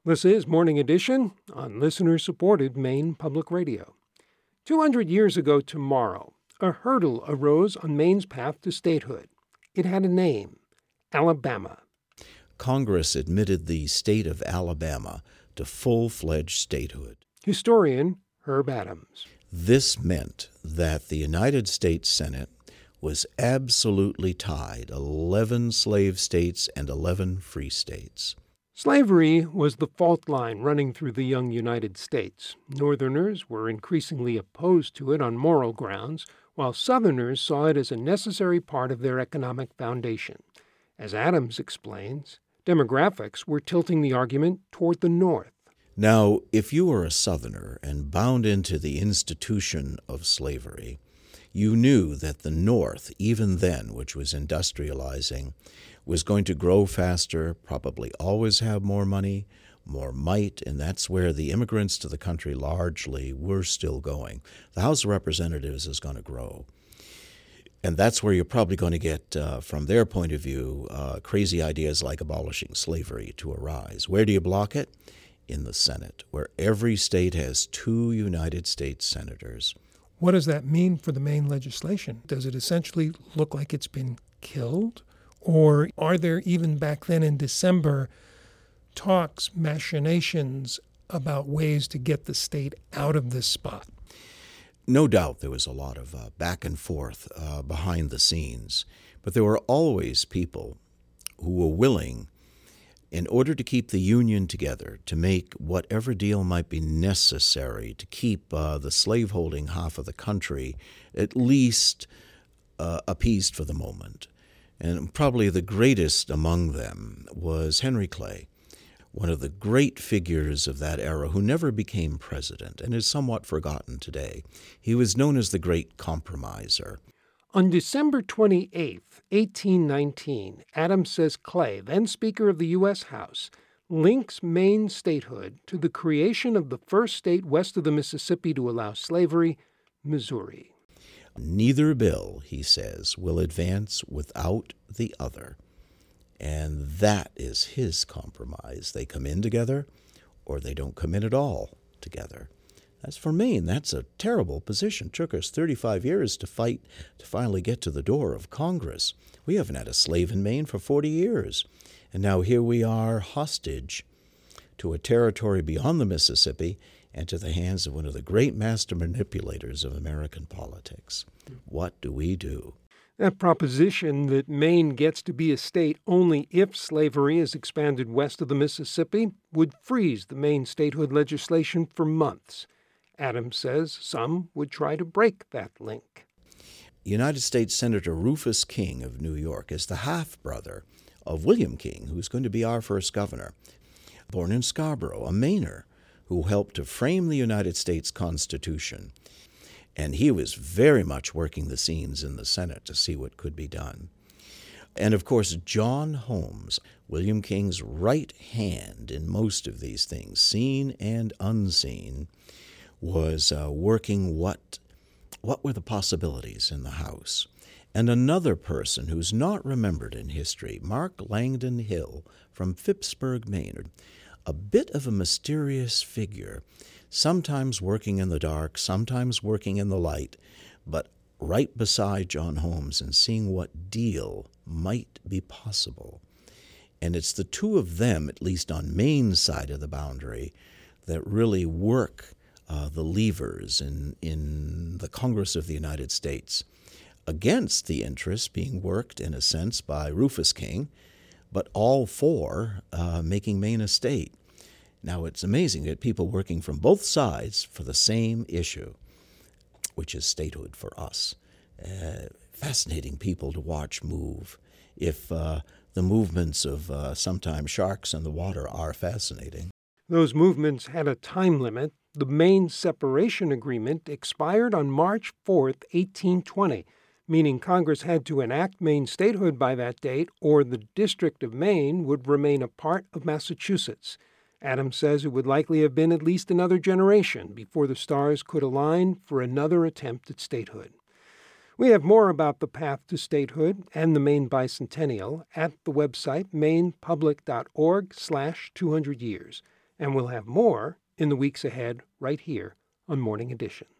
This is Morning Edition on listener-supported Maine Public Radio. 200 years ago tomorrow, a hurdle arose on Maine's path to statehood. It had a name, Alabama. Congress admitted the state of Alabama to full-fledged statehood. Historian Herb Adams. This meant that the United States Senate was absolutely tied, 11 slave states and 11 free states. Slavery was the fault line running through the young United States. Northerners were increasingly opposed to it on moral grounds, while Southerners saw it as a necessary part of their economic foundation. As Adams explains, demographics were tilting the argument toward the North. Now, if you were a Southerner and bound into the institution of slavery, you knew that the North, even then, which was industrializing, was going to grow faster, probably always have more money, more might, and that's where the immigrants to the country largely were still going. The House of Representatives is going to grow. And that's where you're probably going to get, from their point of view, crazy ideas like abolishing slavery to arise. Where do you block it? In the Senate, where every state has 2 United States senators. What does that mean for the Maine legislation? Does it essentially look like it's been killed? Or are there, even back then in December, talks, machinations about ways to get the state out of this spot? No doubt there was a lot of back and forth behind the scenes, but there were always people who were willing, in order to keep the Union together, to make whatever deal might be necessary to keep the slaveholding half of the country at least appeased for the moment. And probably the greatest among them was Henry Clay, one of the great figures of that era who never became president and is somewhat forgotten today. He was known as the Great Compromiser. On December 28, 1819, Adams says Clay, then Speaker of the U.S. House, links Maine statehood to the creation of the first state west of the Mississippi to allow slavery, Missouri. Neither bill, he says, will advance without the other. And that is his compromise. They come in together or they don't come in at all together. As for Maine, that's a terrible position. It took us 35 years to fight to finally get to the door of Congress. We haven't had a slave in Maine for 40 years. And now here we are hostage to a territory beyond the Mississippi and to the hands of one of the great master manipulators of American politics. What do we do? That proposition that Maine gets to be a state only if slavery is expanded west of the Mississippi would freeze the Maine statehood legislation for months. Adams says some would try to break that link. United States Senator Rufus King of New York is the half-brother of William King, who's going to be our first governor. Born in Scarborough, a Mainer, who helped to frame the United States Constitution. And he was very much working the scenes in the Senate to see what could be done. And, of course, John Holmes, William King's right hand in most of these things, seen and unseen, was working what were the possibilities in the House. And another person who's not remembered in history, Mark Langdon Hill from Phippsburg, Maine, a bit of a mysterious figure, sometimes working in the dark, sometimes working in the light, but right beside John Holmes and seeing what deal might be possible. And it's the two of them, at least on Maine's side of the boundary, that really work the levers in the Congress of the United States against the interests being worked, in a sense, by Rufus King, but all for making Maine a state. Now, it's amazing that people working from both sides for the same issue, which is statehood for us. Fascinating people to watch move. If the movements of sometimes sharks in the water are fascinating. Those movements had a time limit. The Maine Separation Agreement expired on March 4, 1820, meaning Congress had to enact Maine statehood by that date, or the District of Maine would remain a part of Massachusetts. Adams says it would likely have been at least another generation before the stars could align for another attempt at statehood. We have more about the path to statehood and the Maine Bicentennial at the website mainepublic.org/200 years. And we'll have more in the weeks ahead right here on Morning Edition.